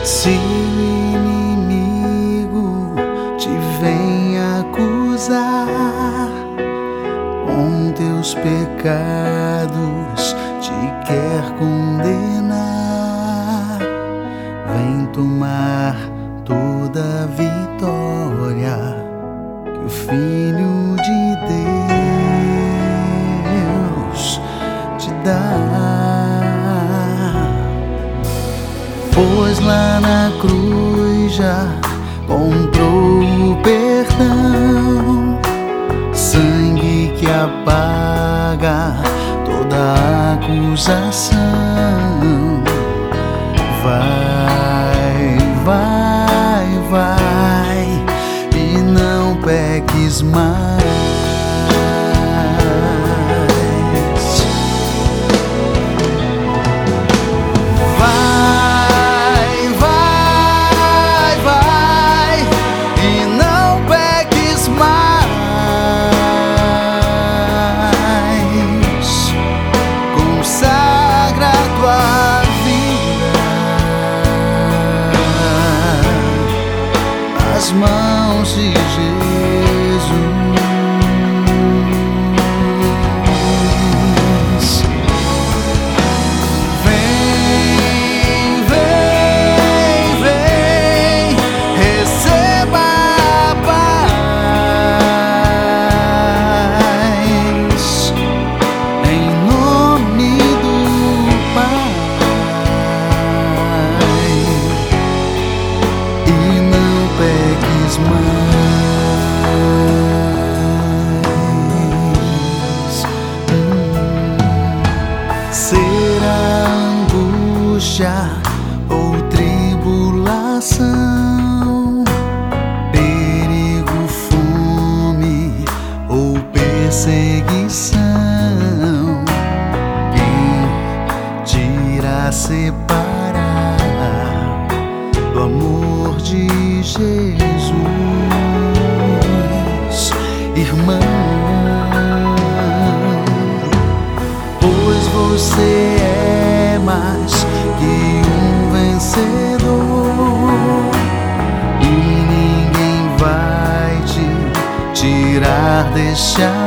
Se o inimigo te vem acusar, com teus pecados te quer condenar, vem tomar toda a vitória que o Filho de Deus te dá. Pois lá na cruz já comprou o perdão, sangue que apaga toda acusação. Vai, vai, vai, e não peques mais. As mãos de Jesus. Vem, vem, vem, receba a paz, em nome do Pai. Será angústia ou tribulação, perigo, fome ou perseguição, quem te irá separar do amor de Jesus, irmão? Pois você é mais que um vencedor, e ninguém vai te tirar deste amor.